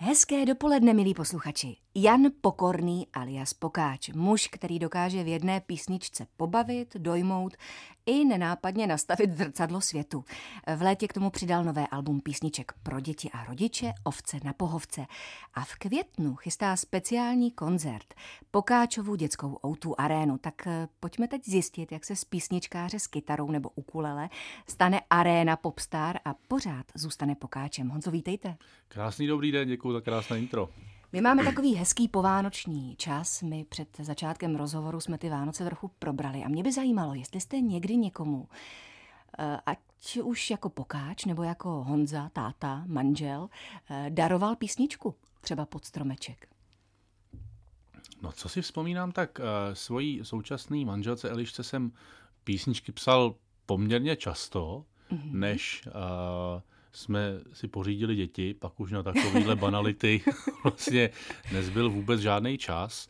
Hezké dopoledne, milí posluchači. Jan Pokorný alias Pokáč, muž, který dokáže v jedné písničce pobavit, dojmout i nenápadně nastavit zrcadlo světu. V létě k tomu přidal nové album písniček pro děti a rodiče Ovce na pohovce. A v květnu chystá speciální koncert Pokáčovu dětskou O2 arénu. Tak pojďme teď zjistit, jak se z písničkáře s kytarou nebo ukulele stane aréna popstar a pořád zůstane Pokáčem. Honzo, vítejte. Krásný dobrý den, děkuji za krásné intro. My máme takový hezký povánoční čas. My před začátkem rozhovoru jsme ty Vánoce trochu probrali. A mě by zajímalo, jestli jste někdy někomu, ať už jako Pokáč nebo jako Honza, táta, manžel, daroval písničku, třeba pod stromeček. No, co si vzpomínám, tak svojí současný manželce Elišce jsem písničky psal poměrně často, než jsme si pořídili děti, pak už na takovýhle banality vlastně nezbyl vůbec žádný čas.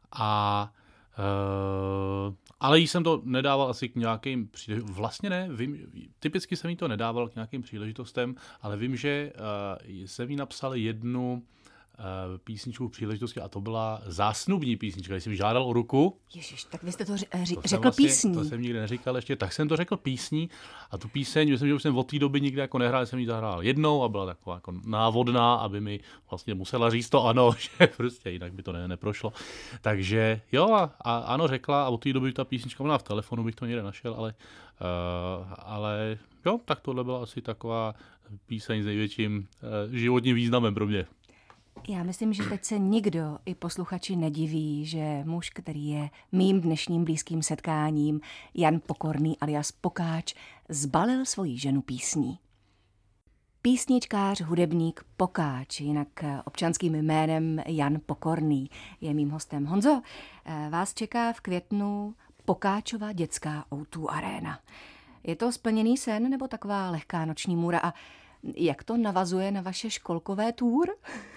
Ale jí jsem to nedával asi k nějakým příležitostem. Vlastně ne, typicky jsem jí to nedával k nějakým příležitostem, ale vím, že jsem jí napsal jednu písničku příležitosti a to byla zásnubní písnička. Když jsem žádal o ruku. Ježiš, tak vy jste to řekl vlastně, písní. To jsem nikdy neříkal ještě, tak jsem to řekl písní a tu píseň, myslím, že už jsem od té doby nikdy jako nehrál, jsem ji zahrál jednou a byla taková jako návodná, aby mi vlastně musela říct to ano, že prostě jinak by to neprošlo. Takže jo a ano řekla a od té doby ta písnička byla v telefonu, bych to někde našel, ale jo, tak tohle byla asi taková píseň s největším životním významem pro mě. Já myslím, že teď se nikdo i posluchači nediví, že muž, který je mým dnešním blízkým setkáním, Jan Pokorný alias Pokáč, zbalil svoji ženu písní. Písničkář, hudebník Pokáč, jinak občanským jménem Jan Pokorný, je mým hostem. Honzo, vás čeká v květnu Pokáčova dětská O2 aréna. Je to splněný sen nebo taková lehká noční můra a jak to navazuje na vaše školkové tour?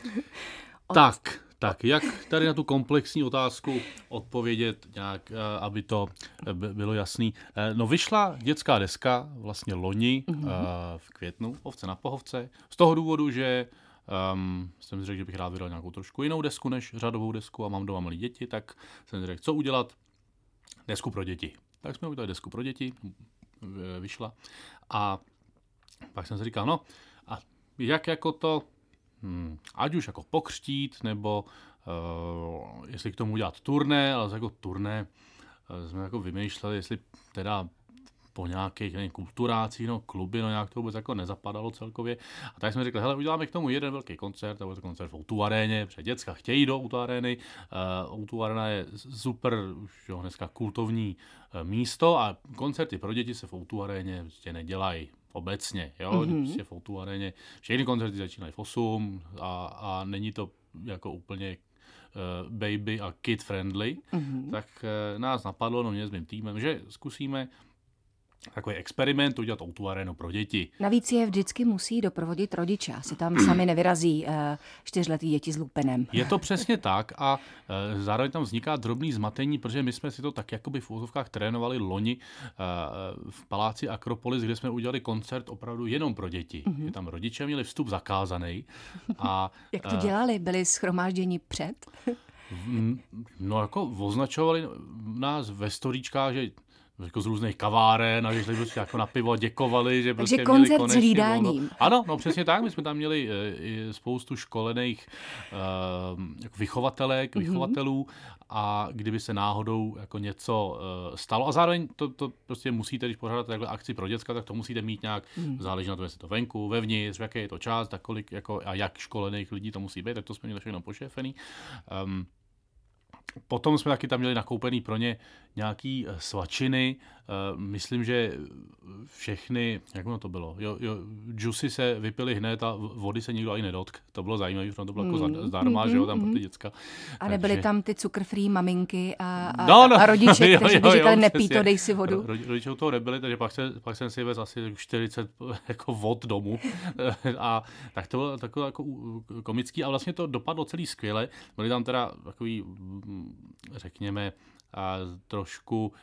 Tak, jak tady na tu komplexní otázku odpovědět nějak, aby to bylo jasný. No, vyšla dětská deska vlastně loni v květnu, Ovce na pohovce, z toho důvodu, že jsem si řekl, že bych rád vydal nějakou trošku jinou desku než řadovou desku a mám doma malé děti, tak jsem si řekl, co udělat? Desku pro děti. Tak jsme udělali desku pro děti, vyšla a pak jsem si říkal, no a jak jako to, ať už jako pokřtít, nebo jestli k tomu udělat turné, ale jako turné jsme jako vymýšleli, jestli teda po nějakých kulturácích, kluby, nějak to vůbec jako nezapadalo celkově. A tak jsme řekli, hele, uděláme k tomu jeden velký koncert, a bude to koncert v O2 aréně, protože děcka chtějí do O2 arény. O2 aréna je super, už jo, dneska kultovní místo a koncerty pro děti se v O2 aréně prostě nedělají. Obecně, jo, prostě v O2 aréně. Všechny koncerty začínají v 8 a není to jako úplně baby a kid friendly, tak nás napadlo, mě s mým týmem, že zkusíme takový experiment udělat O2 arénu pro děti. Navíc je vždycky musí doprovodit rodiče. Asi tam sami nevyrazí 4letý děti s lupenem. Je to přesně tak a zároveň tam vzniká drobný zmatení, protože my jsme si to tak jakoby v úzovkách trénovali loni v paláci Akropolis, kde jsme udělali koncert opravdu jenom pro děti. Tam rodiče měli vstup zakázaný. Jak to dělali? Byli shromážděni před? No jako označovali nás ve storíčkách, že jako z různých kaváren a že šli prostě jako na pivo a děkovali, že prostě takže měli koncert s hlídáním. Ano, no přesně tak, my jsme tam měli spoustu školených jako vychovatelů a kdyby se náhodou jako něco stalo a zároveň to prostě musíte, když pořádáte takhle akci pro děcka, tak to musíte mít nějak, záleží na to, jestli to venku, vevnitř, jaký je to čas, tak kolik jako a jak školených lidí to musí být, tak to jsme měli všechno pošéfený. Potom jsme taky tam měli nakoupený pro ně nějaký svačiny. Myslím, že všechny, jak to bylo, džusy se vypily hned a vody se nikdo ani nedotk. To bylo zajímavé, protože to bylo jako zdarma, že jo, tam pro ty děcka. A nebyly tam ty cukr-free maminky a rodiče, kteří by říkali, nepij to, dej si vodu. Rodiče u toho nebyli, takže pak jsem si vezl asi 40 jako vod domů. A tak to bylo takové jako komický a vlastně to dopadlo celý skvěle. Byli tam teda takový, řekněme, trošku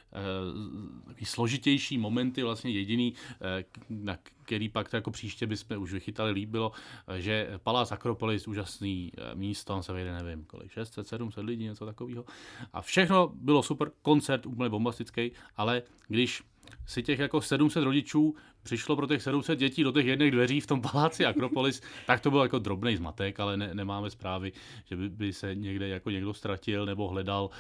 složitější momenty, vlastně jediný, na který pak jako příště bychom už vychytali líp, bylo, že Palác Akropolis, úžasný místo, tam se vejde, nevím, kolik, 600, 700 lidí, něco takového. A všechno bylo super, koncert úplně bombastický, ale když si těch jako 700 rodičů přišlo pro těch 700 dětí do těch jedných dveří v tom paláci Akropolis, tak to byl jako drobnej zmatek, ale nemáme zprávy, že by se někde jako někdo ztratil nebo hledal.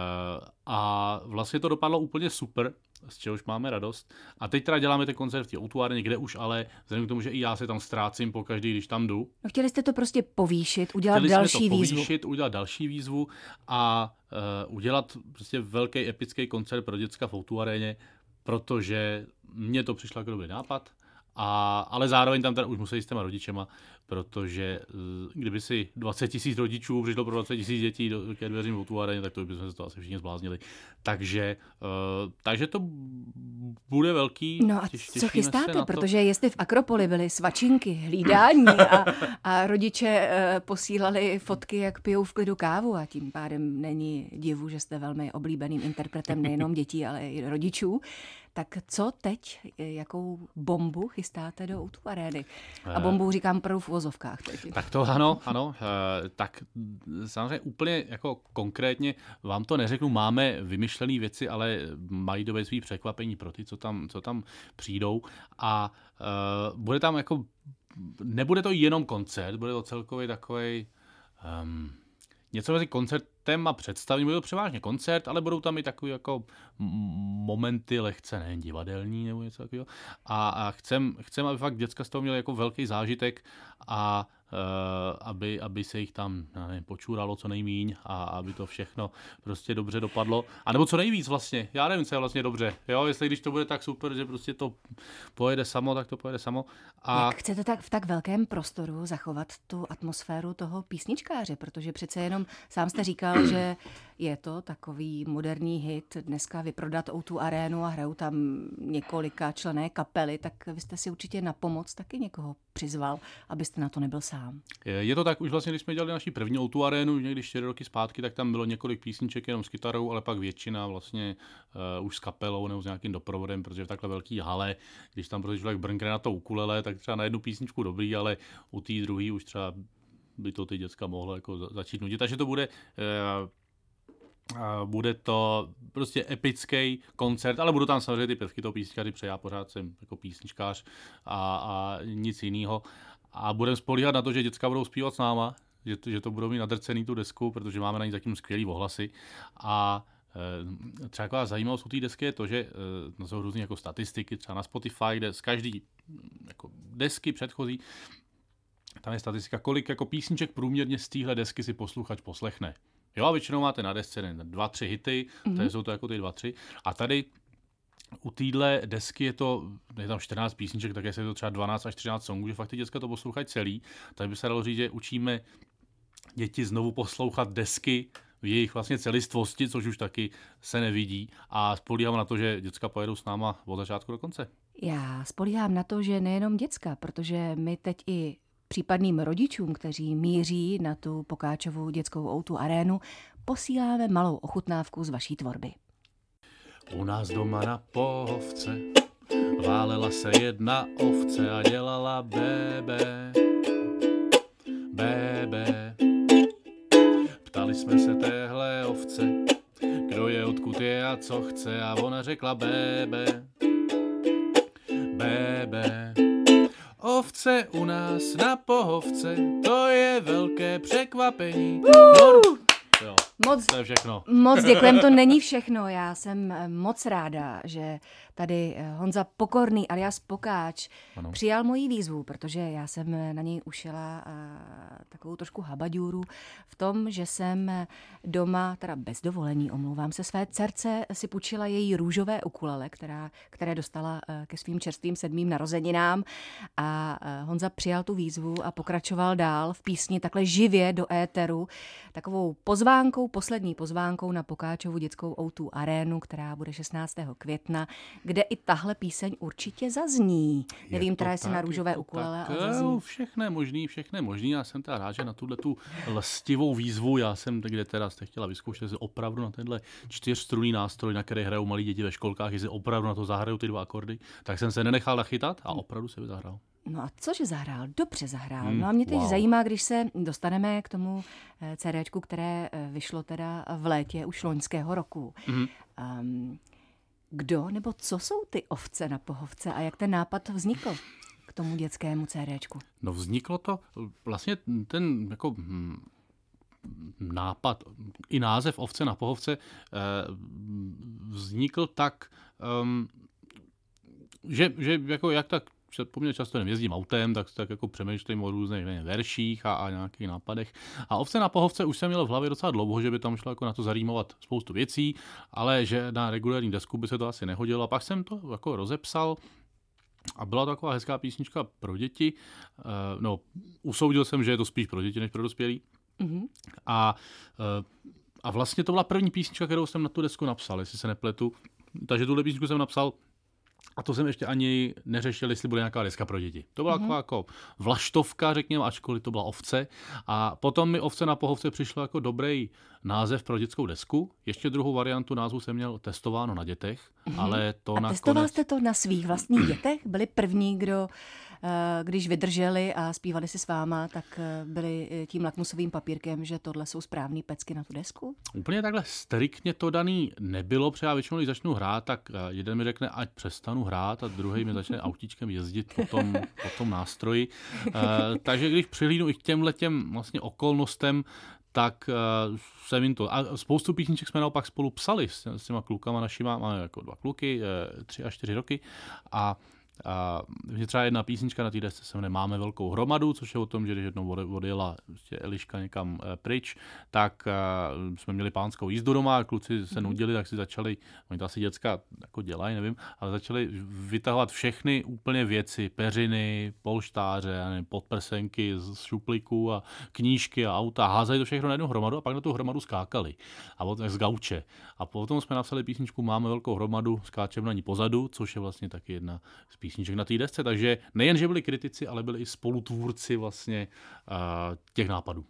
A vlastně to dopadlo úplně super, z čehož máme radost. A teď teda děláme ten koncert v té O2 aréně, kde už ale, vzhledem k tomu, že i já se tam ztrácím pokaždý, když tam jdu. No, chtěli jste to prostě povýšit, udělat další výzvu a udělat prostě velký epický koncert pro děcka v O2 aréně, protože mně to přišlo jako dobrý nápad, ale zároveň tam teda už musí s těma rodičema, protože kdyby si 20 000 rodičů přišlo pro 20 000 dětí ke dveřím v O2 aréně, tak to bychom se to asi všichni zbláznili. Takže to bude velký. No a co chystáte? Protože jestli v Akropoli byly svačinky, hlídání a rodiče posílali fotky, jak pijou v klidu kávu a tím pádem není divu, že jste velmi oblíbeným interpretem nejenom dětí, ale i rodičů. Tak co teď? Jakou bombu chystáte do O2 arény? A bombu říkám opravdu v uvozovkách teď. Tak to ano. Tak samozřejmě úplně jako konkrétně vám to neřeknu, máme vymyšlené věci, ale mají do svých překvapení pro ty, co tam přijdou. A bude tam jako, nebude to jenom koncert, bude to celkově takovej něco mezi koncertem a představením. Bude to převážně koncert, ale budou tam i takové jako momenty lehce, nejen divadelní nebo něco takového. A chcem, aby fakt děcka z toho měli jako velký zážitek a aby se jich tam počuralo co nejmíň a aby to všechno prostě dobře dopadlo. A nebo co nejvíc vlastně. Já nevím, co je vlastně dobře. Jo, jestli když to bude tak super, že prostě to pojede samo, tak to pojede samo. Jak chcete v tak velkém prostoru zachovat tu atmosféru toho písničkáře? Protože přece jenom sám jste říkal, že je to takový moderní hit dneska vyprodat O2 arénu a hrajou tam několika členné kapely, tak vy jste si určitě na pomoc taky někoho přizval, abyste na to nebyl sám. Je to tak, už vlastně, když jsme dělali naši první O2 arénu, někdy 4 roky zpátky, tak tam bylo několik písniček jenom s kytarou, ale pak většina vlastně už s kapelou nebo s nějakým doprovodem, protože v takhle velký hale, když tam prostě člověk brnkne na to ukulele, tak třeba na jednu písničku dobrý, ale u té druhé už třeba by to ty děcka mohlo jako začít nudit. Takže to bude to prostě epický koncert, ale budou tam samozřejmě ty prvky toho písničkáři, protože já pořád jsem jako písničkář a nic jiného. A budeme spolíhat na to, že děcka budou zpívat s náma, že to budou mít nadrcený tu desku, protože máme na ní zatím skvělý ohlasy. A třeba taková zajímavost u té desky je to, že jsou různé jako statistiky, třeba na Spotify, kde z každý jako desky předchozí, tam je statistika, kolik jako písniček průměrně z téhle desky si posluchač poslechne. Jo, a většinou máte na desce 2-3 hity, takže jsou to jako ty 2-3. A tady u téhle desky je tam 14 písniček, tak je to třeba 12 až 13 songů, že fakt ty děcka to poslouchají celý. Tak by se dalo říct, že učíme děti znovu poslouchat desky v jejich vlastně celistvosti, což už taky se nevidí. A spolíhám na to, že děcka pojedou s náma od začátku do konce. Já spolíhám na to, že nejenom děcka, protože my teď i případným rodičům, kteří míří na tu Pokáčovu dětskou O2 arénu, posíláme malou ochutnávku z vaší tvorby. U nás doma na pohovce válela se jedna ovce a dělala bébé, bébé. Ptali jsme se téhle ovce, kdo je, odkud je a co chce, a ona řekla bébé, bébé. Ovce u nás na pohovce, to je velké překvapení. Jo, to je všechno. Moc děkujem, to není všechno. Já jsem moc ráda, že tady Honza Pokorný alias Pokáč přijal moji výzvu, protože já jsem na něj ušila takovou trošku habaďůru v tom, že jsem doma, teda bez dovolení, omlouvám se, své dcerce si půjčila její růžové ukulele, které dostala ke svým čerstvým 7. narozeninám, a Honza přijal tu výzvu a pokračoval dál v písni takhle živě do éteru, takovou poslední pozvánkou na Pokáčovu dětskou O2 arénu, která bude 16. května, kde i tahle píseň určitě zazní. Nevím, teda jestli na růžové ukulele a zazní. Všechno je možný. Já jsem teda rád, váže na tu lstivou výzvu. Já jsem, kde teda jste chtěla vyzkoušet, jestli opravdu na tenhle 4strunný nástroj, na který hrajou malí děti ve školkách, jestli opravdu na to zahrajou ty 2 akordy, tak jsem se nenechal nachytat a opravdu se zahrál. No a cože zahrál? Dobře zahrál. No a mě teď zajímá, když se dostaneme k tomu CDčku, které vyšlo teda v létě už loňského roku. Kdo nebo co jsou ty ovce na pohovce a jak ten nápad vznikl k tomu dětskému CDčku? No vzniklo to, vlastně ten jako nápad, i název Ovce na pohovce vznikl tak, že jako jak tak poměrně často jezdím autem, tak jako přemýšlím o různých verších a nějakých nápadech. A Ovce na pohovce už jsem měl v hlavě docela dlouho, že by tam šlo jako na to zarýmovat spoustu věcí, ale že na regulární desku by se to asi nehodilo. A pak jsem to jako rozepsal a byla to taková hezká písnička pro děti. No, usoudil jsem, že je to spíš pro děti než pro dospělí. Mm-hmm. A vlastně to byla první písnička, kterou jsem na tu desku napsal, jestli se nepletu. Takže tuhle písničku jsem napsal a to jsem ještě ani neřešil, jestli bude nějaká deska pro děti. To byla taková jako vlaštovka, řekněme, ačkoliv to byla Ovce. A potom mi Ovce na pohovce přišlo jako dobrý název pro dětskou desku. Ještě druhou variantu názvu jsem měl testováno na dětech, ale to nakonec... A testoval jste to na svých vlastních dětech? Byli první, kdo, když vydrželi a zpívali si s váma, tak byli tím lakmusovým papírkem, že tohle jsou správný pecky na tu desku? Úplně takhle striktně to daný nebylo, protože já většinou, když začnu hrát, tak jeden mi řekne, ať přestanu hrát a druhý mi začne autíčkem jezdit po tom nástroji. Takže když přihlídnu i k těmhletěm vlastně okolnostem, tak jsem jim to... A spoustu písniček jsme naopak spolu psali s těma klukama našima, máme jako 2 kluky, 3 a 4 roky a třeba jedna písnička na té desce se jmenuje Máme velkou hromadu, což je o tom, že když jednou odjela Eliška někam pryč, tak jsme měli pánskou jízdu doma, kluci se nudili, tak si začali, oni to asi děcka jako dělají, nevím, ale začali vytahovat všechny úplně věci, peřiny, polštáře, nevím, podprsenky z šuplíků a knížky a auta, házeli to všechno na jednu hromadu a pak na tu hromadu skákali. A potom z gauče. A potom jsme napsali písničku Máme velkou hromadu, skáčeme na ní pozadu, což je vlastně taky jedna z písniček na té desce, takže nejen, že byli kritici, ale byli i spolutvůrci vlastně těch nápadů.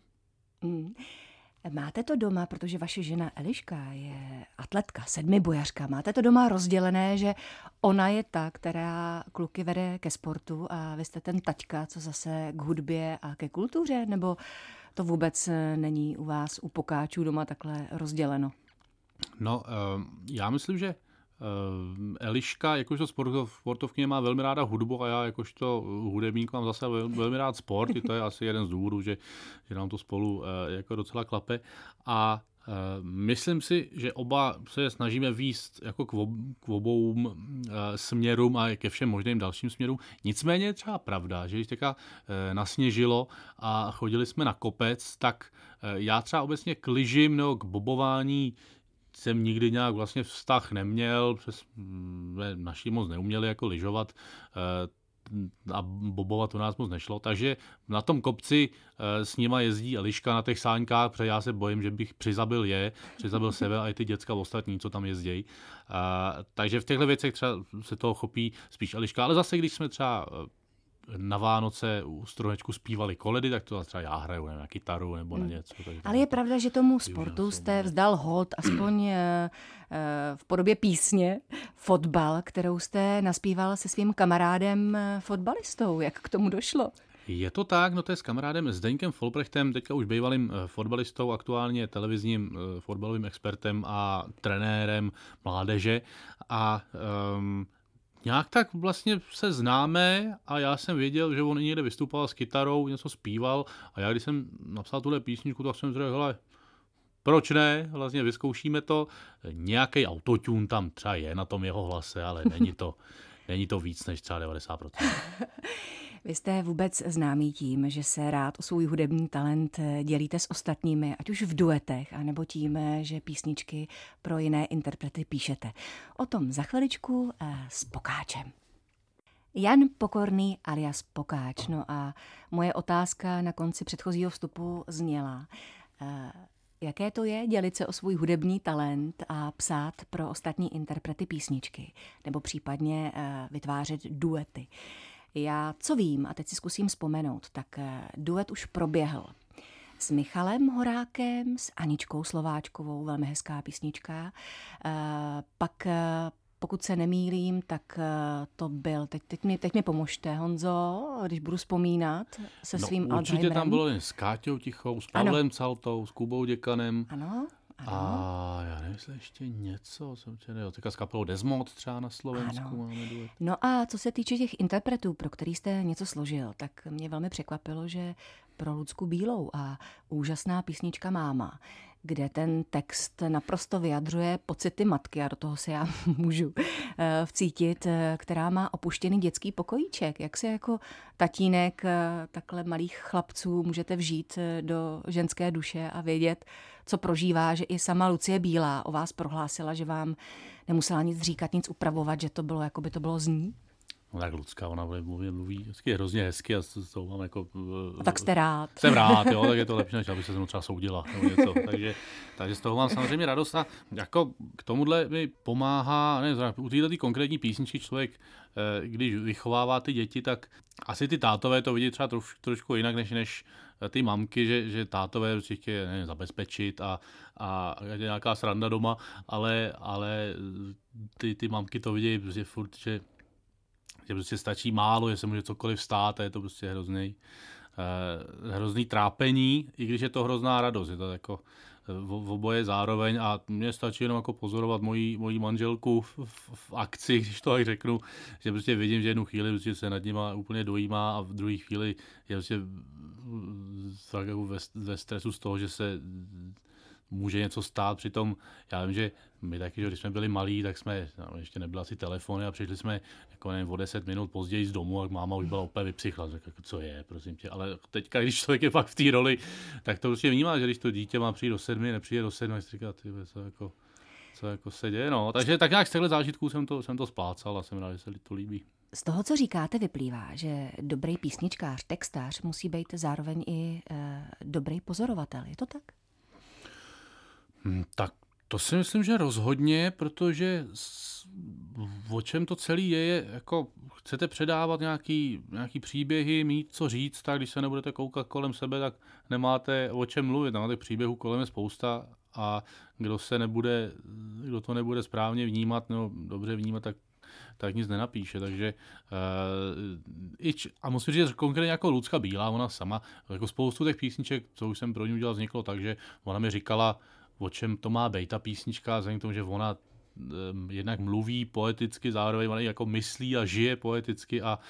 Máte to doma, protože vaše žena Eliška je atletka, 7bojařka. Máte to doma rozdělené, že ona je ta, která kluky vede ke sportu a vy jste ten taťka, co zase k hudbě a ke kultuře? Nebo to vůbec není u vás, u pokáčů doma takhle rozděleno? No, já myslím, že Eliška, jakožto sportovkyně, má velmi ráda hudbu a já jakožto hudebník mám zase velmi rád sport. I to je asi jeden z důvodů, že nám to spolu jako docela klape. A myslím si, že oba se snažíme vést jako k obou směrům a ke všem možným dalším směrům. Nicméně je třeba pravda, že když teďka nasněžilo a chodili jsme na kopec, tak já třeba obecně k lyžím nebo k bobování jsem nikdy nějak vlastně vztah neměl, naši moc neuměli jako lyžovat a bobovat u nás moc nešlo, takže na tom kopci s nima jezdí Eliška na těch sáňkách, protože já se bojím, že bych přizabil sebe a i ty děcka ostatní, co tam jezdějí. Takže v těchto věcech třeba se toho chopí spíš Eliška, ale zase, když jsme třeba na Vánoce u stromečku zpívali koledy, tak to třeba já hraju na kytaru nebo na něco. Ale je pravda, že tomu sportu jste vzdal hod, aspoň v podobě písně, Fotbal, kterou jste naspíval se svým kamarádem fotbalistou. Jak k tomu došlo? Je to tak, no to je s kamarádem Zdeňkem Folprechtem, teďka už bývalým fotbalistou, aktuálně televizním fotbalovým expertem a trenérem mládeže a nějak tak vlastně se známe a já jsem věděl, že on někde vystupoval s kytarou, něco zpíval a já když jsem napsal tuhle písničku, tak jsem řekl, hele, proč ne, vlastně vyzkoušíme to. Nějaký autotune tam třeba je na tom jeho hlase, ale není to víc než třeba 90%. Vy jste vůbec známý tím, že se rád o svůj hudební talent dělíte s ostatními, ať už v duetech, anebo tím, že písničky pro jiné interprety píšete. O tom za chviličku s Pokáčem. Jan Pokorný alias Pokáč. No a moje otázka na konci předchozího vstupu zněla, jaké to je dělit se o svůj hudební talent a psát pro ostatní interprety písničky, nebo případně vytvářet duety. Já co vím, a teď si zkusím vzpomenout, tak duet už proběhl. s Michalem Horákem, s Aničkou Slováčkovou, velmi hezká písnička. Pak, pokud se nemýlím, tak to byl, teď mi pomožte, Honzo, když budu vzpomínat se svým Alzheimerem. Určitě tam bylo jen s Káťou Tichou, s Pavlem Caltou, s Kubou Děkanem. Ano. A já nevím, jestli ještě něco, teďka s kapelou Desmod třeba na Slovensku máme duet. No a co se týče těch interpretů, pro který jste něco složil, tak mě velmi překvapilo, že pro Lucku Bílou a úžasná písnička Máma, kde ten text naprosto vyjadřuje pocity matky, a do toho se já můžu vcítit, která má opuštěný dětský pokojíček. Jak se jako tatínek takhle malých chlapců můžete vžít do ženské duše a vědět, co prožívá, že i sama Lucie Bílá o vás prohlásila, že vám nemusela nic říkat, nic upravovat, že to bylo, jako by to bylo z ní? No tak Lucka, ona mluví hezky, hrozně hezky a z toho mám jako... A tak jste rád. Jsem rád, jo, tak je to lepší, než aby se mnou třeba soudila nebo něco. Takže z toho mám samozřejmě radost a jako k tomuhle mi pomáhá, u této konkrétní písničky člověk, když vychovává ty děti, tak asi ty tátové to vidí třeba trošku jinak než ty mamky, že tátové určitě zabezpečit a je nějaká sranda doma, ale ty mamky to vidí prostě furt, že prostě stačí málo, že se může cokoliv stát a je to prostě hrozný trápení, i když je to hrozná radost. Je to jako v oboje zároveň a mně stačí jenom jako pozorovat moji manželku v akci, když to tak řeknu, že prostě vidím, že jednu chvíli prostě se nad nima úplně dojímá a v druhé chvíli je prostě tak jako ve stresu z toho, že se může něco stát. Přitom já vím, že my taky, že když jsme byli malí, tak jsme, ještě nebyly asi telefony a přišli jsme jako nevím, o 10 minut později z domu a máma už byla úplně vypsychla. Řekla, co je, prosím tě. Ale teďka, když člověk je fakt v té roli, tak to prostě vnímá, že když to dítě má přijít do 7, nepřijde do 7, tak si říká, co jako se děje. No. Takže tak nějak z těchto zážitků jsem to splácal a jsem rád, že se to líbí. Z toho, co říkáte, vyplývá, že dobrý písničkář, textář musí být zároveň i dobrý pozorovatel. Je to tak? Tak to si myslím, že rozhodně, protože o čem to celé je, jako chcete předávat nějaký příběhy, mít co říct, tak když se nebudete koukat kolem sebe, tak nemáte o čem mluvit. Máte příběhů kolem je spousta a kdo to nebude správně vnímat, nebo dobře vnímat, tak nic nenapíše. Takže a musím říct, že konkrétně jako Lucka Bílá, ona sama, jako spoustu těch písniček, co už jsem pro ní udělal, vzniklo tak, že ona mi říkala, o čem to má být ta písnička, vzhledem k tomu, že ona jednak mluví poeticky, zároveň ona jako myslí a žije poeticky a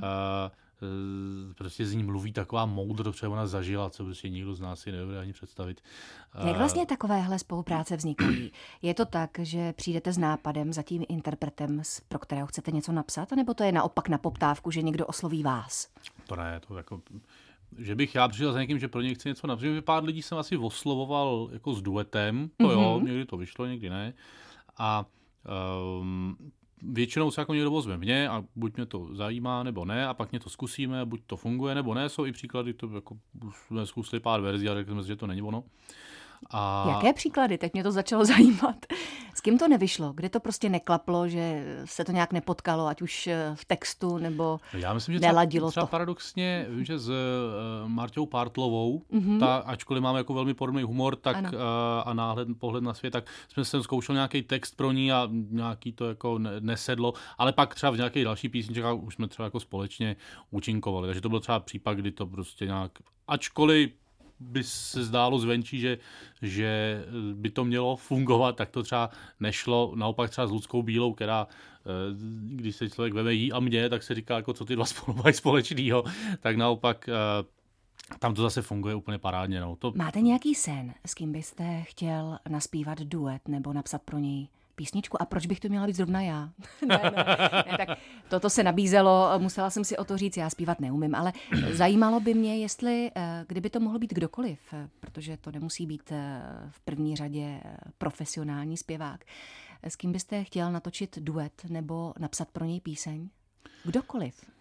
prostě z ní mluví taková moudro, protože ona zažila, co prostě nikdo z nás si nebude ani představit. Jak vlastně takovéhle spolupráce vznikají? Je to tak, že přijdete s nápadem za tím interpretem, pro kterého chcete něco napsat, nebo to je naopak na poptávku, že někdo osloví vás? To ne, to jako... Že bych já přišel za někým, že pro něj chci něco napsat. Že pár lidí jsem asi oslovoval jako s duetem, to jo, někdy to vyšlo, někdy ne. A většinou se jako někdo ozve mě a buď mě to zajímá, nebo ne, a pak mě to zkusíme, buď to funguje, nebo ne. Jsou i příklady, to jako jsme zkusili pár verzí a řekli jsme si, že to není ono. Jaké příklady? Teď mě to začalo zajímat. S kým to nevyšlo? Kde to prostě neklaplo, že se to nějak nepotkalo, ať už v textu, nebo já myslím, že neladilo třeba to? paradoxně, vím, že s Marťou Partlovou, ta, ačkoliv máme jako velmi podobný humor tak, a pohled na svět, tak jsme se zkoušeli nějaký text pro ní a nějaký to jako nesedlo, ale pak třeba v nějaké další písničce už jsme třeba jako společně účinkovali. Takže to byl třeba případ, kdy to prostě nějak, ačkoliv by se zdálo zvenčí, že by to mělo fungovat, tak to třeba nešlo. Naopak třeba s Luckou Bílou, která, když se člověk veme jí a mě, tak se říká, jako co ty dva spolu mají společného. Tak naopak tam to zase funguje úplně parádně. No. Máte nějaký sen, s kým byste chtěl naspívat duet nebo napsat pro něj písničku? A proč bych to měla být zrovna já? ne, tak toto se nabízelo, musela jsem si o to říct, já zpívat neumím, ale zajímalo by mě, jestli, kdyby to mohl být kdokoliv, protože to nemusí být v první řadě profesionální zpěvák, s kým byste chtěl natočit duet nebo napsat pro něj píseň? Kdokoliv.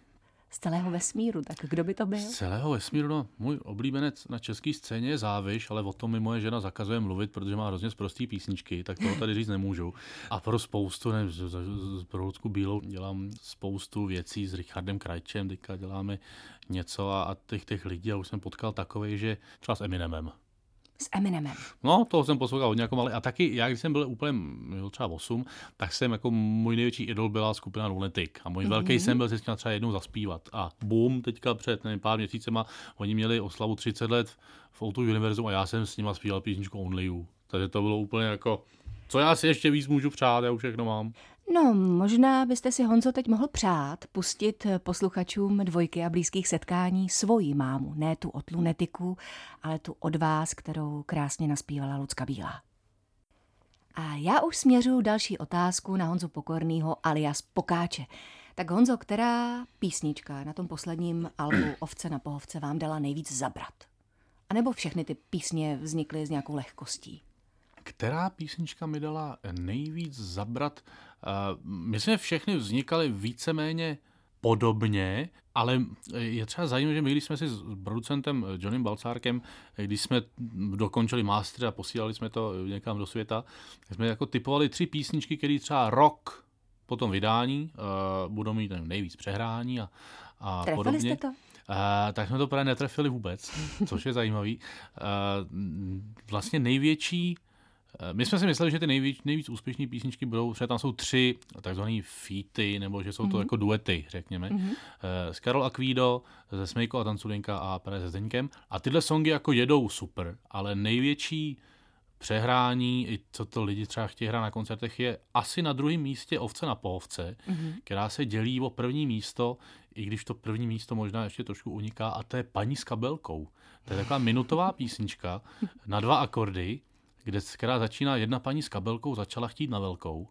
z celého vesmíru, tak kdo by to byl? Z celého vesmíru, no, můj oblíbenec na české scéně je Záviš, ale o tom mi moje žena zakazuje mluvit, protože má hrozně sprostý písničky, tak toho tady říct nemůžu. A pro spoustu, pro Lucku Bílou dělám spoustu věcí s Richardem Krajčem, teďka děláme něco a těch lidí, já už jsem potkal takovej, že třeba s Eminemem. S Eminemem. No, toho jsem poslouchal hodně jako malý. A taky, já když jsem byl úplně třeba 8, tak jsem jako můj největší idol byla skupina Lunatic. A můj velký sen byl si třeba jednou zaspívat. A boom, teďka před pár měsícema, oni měli oslavu 30 let v O2 Univerzum a já jsem s nima zpíval písničku Only You. Takže to bylo úplně jako, co já si ještě víc můžu přát, já už všechno mám. No, možná byste si, Honzo, teď mohl přát pustit posluchačům Dvojky a blízkých setkání svoji mámu. Ne tu od Lunetiku, ale tu od vás, kterou krásně naspívala Lucka Bílá. A já už směřuji další otázku na Honzu Pokornýho alias Pokáče. Tak Honzo, která písnička na tom posledním albu Ovce na pohovce vám dala nejvíc zabrat? A nebo všechny ty písně vznikly s nějakou lehkostí? Která písnička mi dala nejvíc zabrat? My jsme všechny vznikaly víceméně podobně, ale je třeba zajímavé, že my, když jsme si s producentem Johnnym Balcárkem, když jsme dokončili master a posílali jsme to někam do světa, tak jsme jako typovali 3 písničky, které třeba rok po tom vydání budou mít nejvíc přehrání a Trefili podobně. jste to? Tak jsme to právě netrefili vůbec, což je zajímavý. Vlastně největší. My jsme si mysleli, že ty nejvíc úspěšné písničky budou, že tam jsou 3 takzvané featy, nebo že jsou to jako duety, řekněme. S Karol Akvído, se Smejko a Tanculinka a právě se Zdeňkem. A tyhle songy jako jedou super, ale největší přehrání, i co to lidi třeba chtějí hrát na koncertech, je asi na druhém místě Ovce na pohovce, která se dělí o první místo, i když to první místo možná ještě trošku uniká, a to je Paní s kabelkou. To je taková minutová písnička na 2 akordy, která začíná jedna paní s kabelkou začala chtít na velkou.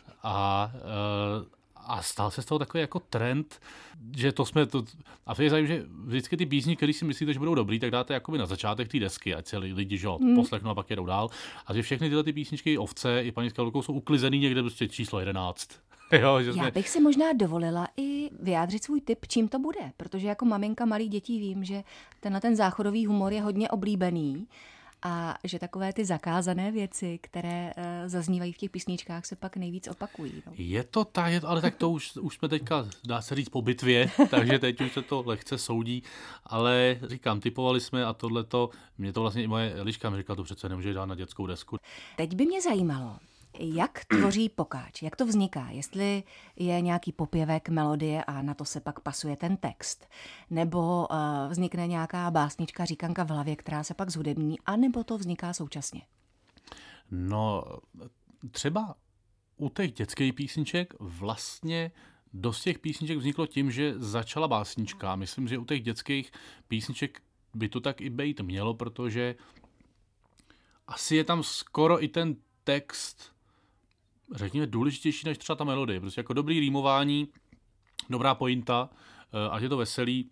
A stal se z toho takový jako trend, že to jsme to. A to je zajímavé, že vždycky ty písni, které si myslíte, že budou dobrý, tak dáte jakoby na začátek té desky, ať se lidi poslechnou a pak jedou dál. A že všechny tyhle ty písničky Ovce i Paní s kabelkou jsou uklizený někde prostě číslo 11. Jo, že Já bych si možná dovolila i vyjádřit svůj tip, čím to bude, protože jako maminka malých dětí vím, že ten záchodový humor je hodně oblíbený. A že takové ty zakázané věci, které zaznívají v těch písničkách, se pak nejvíc opakují. No. Je to tak, ale tak to už jsme teďka, dá se říct, po bitvě, takže teď už se to lehce soudí, ale říkám, typovali jsme a tohleto, mě to vlastně i moje Eliška mi říkala, to přece nemůže dát na dětskou desku. Teď by mě zajímalo, jak tvoří Pokáč, jak to vzniká, jestli je nějaký popěvek, melodie a na to se pak pasuje ten text, nebo vznikne nějaká básnička, říkanka v hlavě, která se pak zhudební, anebo to vzniká současně? No, třeba u těch dětských písniček vlastně dost těch písniček vzniklo tím, že začala básnička. Myslím, že u těch dětských písniček by to tak i být mělo, protože asi je tam skoro i ten text, řekněme, důležitější než třeba ta melodie. Prostě jako dobrý rýmování, dobrá pointa, ať je to veselý.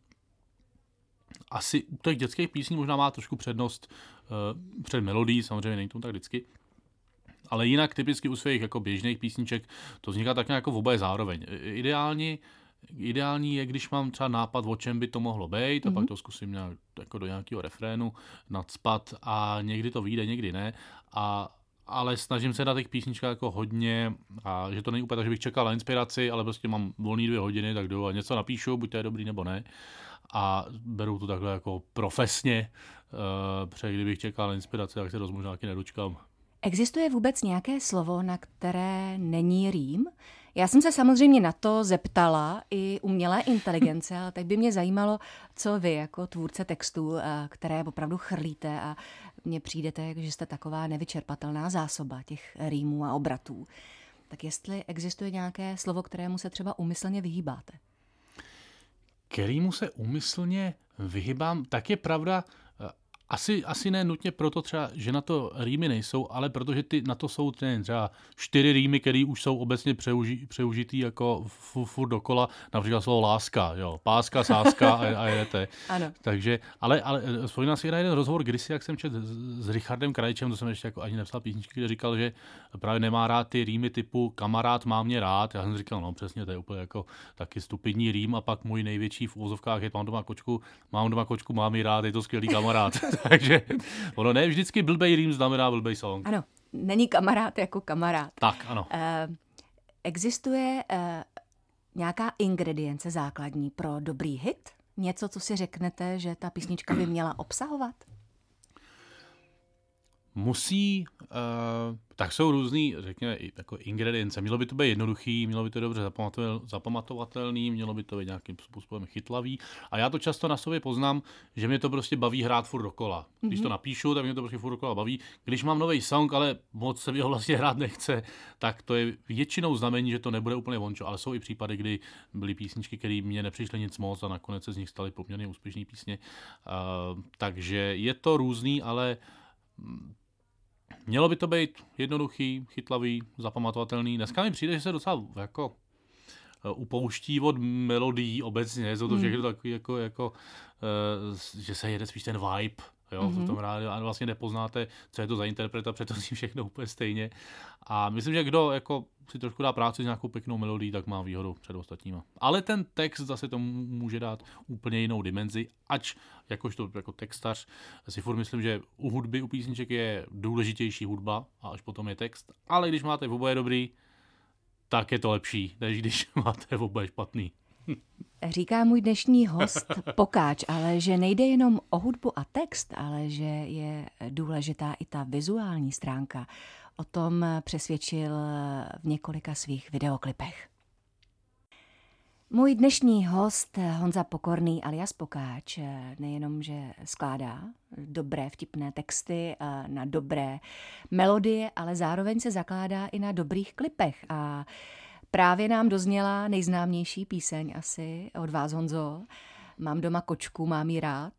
Asi u těch dětských písní možná má trošku přednost před melodií, samozřejmě není to tak vždycky. Ale jinak typicky u svých jako běžných písniček to vzniká tak nějak jako v oboje zároveň. Ideální je, když mám třeba nápad, o čem by to mohlo být, a pak to zkusím nějak, jako do nějakého refrénu nacpat a někdy to vyjde, někdy ne. Ale snažím se na těch písničkách jako hodně, a že to není úplně tak, že bych čekal na inspiraci, ale prostě mám volný 2 hodiny, tak jdu a něco napíšu, buď to je dobrý nebo ne. A beru to takhle jako profesně, protože kdybych čekal na inspiraci, tak se dost možná taky nedočkám. Existuje vůbec nějaké slovo, na které není rým? Já jsem se samozřejmě na to zeptala i umělé inteligence, ale tak by mě zajímalo, co vy jako tvůrce textů, které opravdu chrlíte a mně přijdete, že jste taková nevyčerpatelná zásoba těch rýmů a obratů. Tak jestli existuje nějaké slovo, kterému se třeba úmyslně vyhýbáte? Kterému se úmyslně vyhýbám, tak je pravda, Asi ne nutně proto třeba, že na to rýmy nejsou, ale protože na to jsou třeba 4 rýmy, které už jsou obecně přeužitý jako furt dokola, například slovo láska, jo, páska, sáska a jedete. Ano. Takže, ale vzpomínám si na jeden rozhovor kdysi, jak jsem četl s Richardem Krajčem, to jsem ještě jako ani nepsal písničky, kde říkal, že právě nemá rád ty rýmy typu kamarád má mě rád. Já jsem říkal, no přesně, to je úplně jako taky stupidní rým a pak můj největší v úvozovkách je mám doma kočku, mám ji rád, je to skvělý kamarád. Takže ono ne vždycky blbej rým znamená blbej song. Ano, není kamarád jako kamarád. Tak, ano. Existuje nějaká ingredience základní pro dobrý hit? Něco, co si řeknete, že ta písnička by měla obsahovat? Musí, tak jsou různý, řekněme, jako ingredience. Mělo by to být jednoduchý, mělo by to dobře zapamatovatelný, mělo by to být nějakým způsobem chytlavý. A já to často na sobě poznám, že mě to prostě baví hrát furt dokola. Když to napíšu, tak mě to prostě furt dokola baví. Když mám nový song, ale moc se mi ho vlastně hrát nechce, tak to je většinou znamení, že to nebude úplně vončo. Ale jsou i případy, kdy byly písničky, které mě nepřišly nic moc a nakonec se z nich staly poměrně úspěšné písně. Takže je to různý, ale mělo by to být jednoduchý, chytlavý, zapamatovatelný. Dneska mi přijde, že se docela jako upouští od melodií obecně. Jsou to všechno takový jako že se jede spíš ten vibe, jo, v tom rádiu a vlastně nepoznáte, co je to za interpreta, protože to zní všechno úplně stejně. A myslím, že kdo jako si trošku dá práci s nějakou pěknou melodií, tak má výhodu před ostatníma. Ale ten text zase tomu může dát úplně jinou dimenzi, ač jakožto jako textař si furt myslím, že u hudby, u písniček je důležitější hudba a až potom je text. Ale když máte v oboje dobrý, tak je to lepší, než když máte v oboje špatný. Říká můj dnešní host Pokáč, ale že nejde jenom o hudbu a text, ale že je důležitá i ta vizuální stránka. O tom přesvědčil v několika svých videoklipech. Můj dnešní host Honza Pokorný alias Pokáč nejenom, že skládá dobré vtipné texty na dobré melodie, ale zároveň se zakládá i na dobrých klipech. A právě nám dozněla nejznámější píseň asi od vás, Honzo. Mám doma kočku, mám ji rád.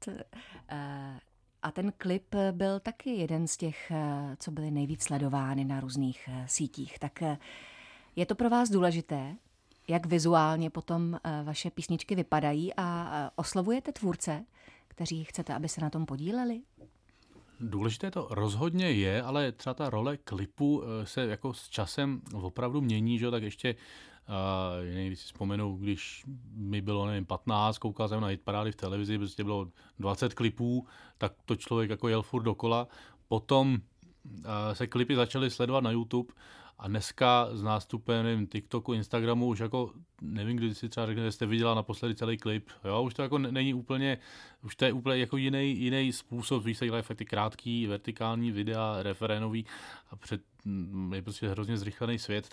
A ten klip byl taky jeden z těch, co byly nejvíc sledovány na různých sítích. Tak je to pro vás důležité, jak vizuálně potom vaše písničky vypadají a oslovujete tvůrce, kteří chcete, aby se na tom podíleli? Důležité to rozhodně je, ale třeba ta role klipu se jako s časem opravdu mění, že? Tak ještě když si vzpomenu, když mi bylo, nevím, 15, koukal jsem na hitparády v televizi, prostě bylo 20 klipů, tak to člověk jako jel furt dokola. Potom se klipy začaly sledovat na YouTube a dneska s nástupem, nevím, TikToku, Instagramu už jako, nevím, kdy si třeba řeknete, jste viděla naposledy celý klip, jo, už to jako není úplně, už to je úplně jako jiný způsob, když se dělají fakt ty krátký, vertikální videa, referénový a je prostě hrozně zrychlený svět,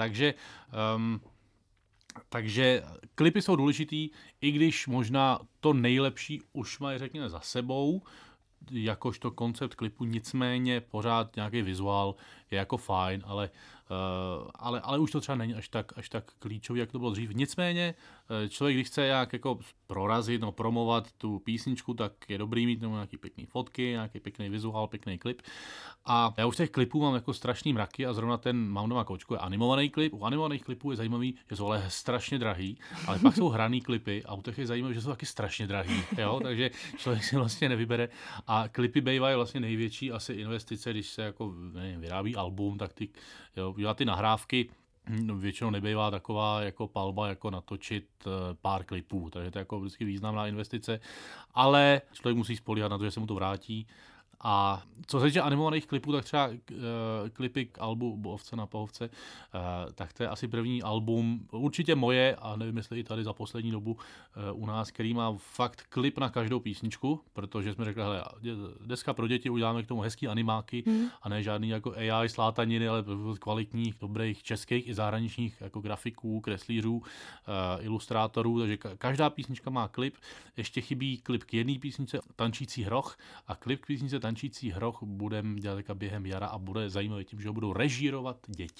takže klipy jsou důležitý, i když možná to nejlepší už mají, řekněme, za sebou, jakožto koncept klipu, nicméně pořád nějaký vizuál je jako fajn, ale už to třeba není až tak klíčový, jak to bylo dřív. Nicméně člověk, když chce nějak jako prorazit, no, promovat tu písničku, tak je dobrý mít nějaký pěkný fotky, nějaký pěkný vizuál, pěkný klip. A já už těch klipů mám jako strašný mraky a zrovna ten Mám doma kočku je animovaný klip. U animovaných klipů je zajímavý, že jsou ale strašně drahý, ale pak jsou hraný klipy a u těch je zajímavé, že jsou taky strašně drahý, jo? Takže člověk si vlastně nevybere a klipy bývají vlastně největší asi investice, když se jako vyrábí album, tak dělat ty nahrávky většinou nebývá taková jako palba, jako natočit pár klipů, takže to je jako vždycky významná investice, ale člověk musí spolíhat na to, že se mu to vrátí. A co se týče animovaných klipů, tak třeba klipy k albu Ovce na pohovce, tak to je asi první album, určitě moje, a nevím, jestli i tady za poslední dobu u nás, který má fakt klip na každou písničku, protože jsme řekli, hele, dneska pro děti uděláme k tomu hezký animáky a ne žádný jako AI slátaniny, ale kvalitních, dobrých českých i zahraničních jako grafiků, kreslířů, ilustrátorů, takže každá písnička má klip, ještě chybí klip k jedné písničce Tančící hroch a klip k písničce Tančící hroch budeme dělat během jara a bude zajímavý tím, že ho budou režírovat děti.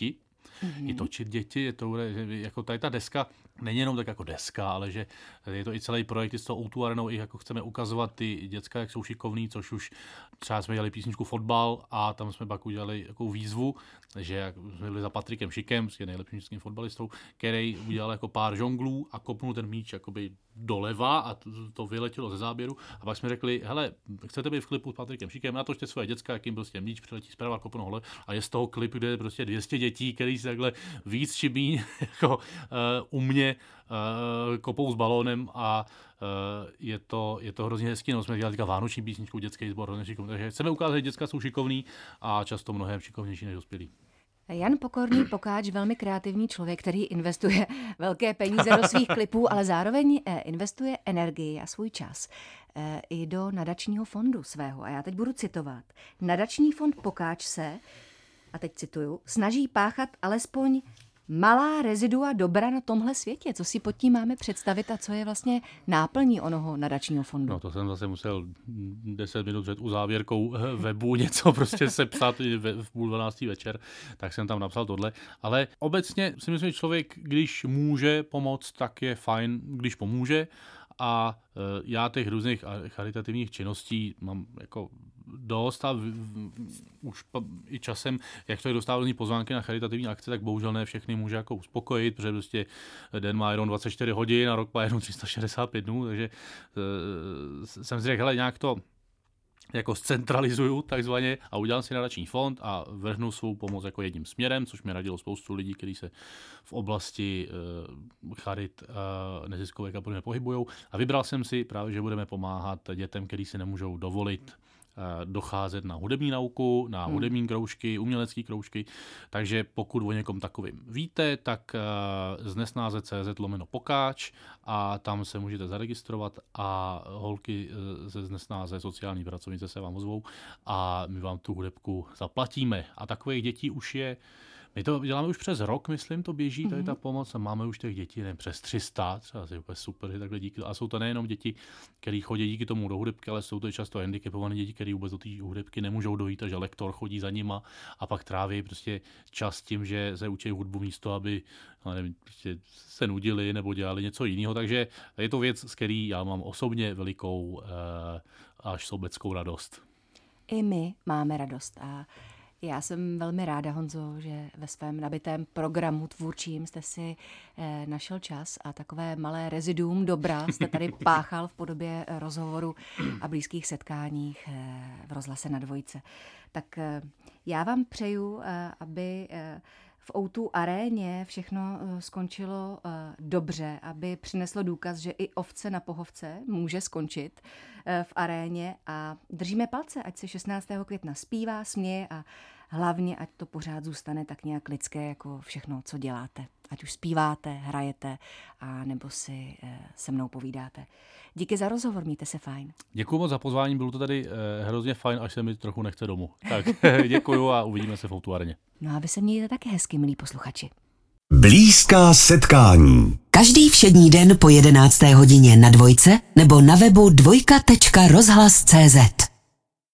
i točit děti. Je to jako tady ta deska není jenom tak jako deska, ale že je to i celý projekt s tou O2 arenou, i jako chceme ukazovat ty děcka, jak jsou šikovní, což už třeba jsme dělali písničku Fotbal a tam jsme pak udělali takovou výzvu, že jak jsme byli za Patrikem Šikem, s nejlepším českým fotbalistou, který udělal jako pár žonglů a kopnul ten míč jakoby doleva a to vyletělo ze záběru. A pak jsme řekli, hele, chcete být v klipu s Patrikem Šikem, natočte svoje děcka, jakým prostě míč přiletí zprava, kopnou hole a je z toho klip, kde je prostě 200 dětí, který se takhle víc či míň jako u mě kopou s balónem a je to hrozně hezký. No, jsme dělali teďka vánoční písničku, dětský sbor, hrozně šikovný. Takže chceme ukázat, že děcka jsou šikovní a často mnohem šikovnější než dospělí. Jan Pokorný Pokáč, velmi kreativní člověk, který investuje velké peníze do svých klipů, ale zároveň investuje energii a svůj čas i do nadačního fondu svého. A já teď budu citovat. Nadační fond Pokáč se, a teď cituju, snaží páchat alespoň malá rezidua dobra na tomhle světě. Co si pod tím máme představit a co je vlastně náplní onoho nadačního fondu? No to jsem zase musel 10 minut před uzávěrkou webu něco prostě sepsat v 11:30 večer, tak jsem tam napsal tohle. Ale obecně si myslím, že člověk, když může pomoct, tak je fajn, když pomůže. A já těch různých charitativních činností mám jako dost a už i časem, jak to je dostává různý pozvánky na charitativní akce, tak bohužel ne všechny může jako uspokojit, protože prostě den má jenom 24 hodin a rok má jenom 365 dnů, takže jsem si řekl, hele, nějak to jako zcentralizuju takzvaně a udělám si nadační fond a vrhnu svou pomoc jako jedním směrem, což mi radilo spoustu lidí, kteří se v oblasti charit neziskovek a podobně pohybujou. A vybral jsem si právě, že budeme pomáhat dětem, kteří si nemůžou dovolit docházet na hudební nauku, na hudební kroužky, umělecké kroužky. Takže pokud o někom takovým víte, tak znesnáze.cz/Pokáč a tam se můžete zaregistrovat a holky ze Znesnáze, sociální pracovnice se vám ozvou a my vám tu hudebku zaplatíme. A takových dětí už je. My to děláme už přes rok, myslím, to běží, tady ta pomoc a máme už těch dětí přes 300, třeba je úplně super, že takhle díky. A jsou to nejenom děti, které chodí díky tomu do hudebky, ale jsou to často handicapované děti, které vůbec do té hudebky nemůžou dojít, takže lektor chodí za nima a pak tráví prostě čas tím, že se učí hudbu místo, aby nevím, prostě se nudili nebo dělali něco jiného. Takže je to věc, s který já mám osobně velikou až sobeckou radost. I my máme radost a já jsem velmi ráda, Honzo, že ve svém nabitém programu tvůrčím jste si našel čas a takové malé reziduum dobra jste tady páchal v podobě rozhovoru a blízkých setkáních v rozhlase Na Dvojce. Tak já vám přeju, aby v O2 aréně všechno skončilo dobře, aby přineslo důkaz, že i ovce na pohovce může skončit v aréně a držíme palce, ať se 16. května zpívá, směje a hlavně, ať to pořád zůstane tak nějak lidské, jako všechno, co děláte. Ať už zpíváte, hrajete, a nebo si se mnou povídáte. Díky za rozhovor, mějte se fajn. Děkuji moc za pozvání, bylo to tady hrozně fajn, až se mi trochu nechce domů. Tak děkuju a uvidíme se v O2 aréně. No a vy se mějte taky hezky, milí posluchači. Blízká setkání. Každý všední den po 11. hodině na Dvojce nebo na webu dvojka.rozhlas.cz.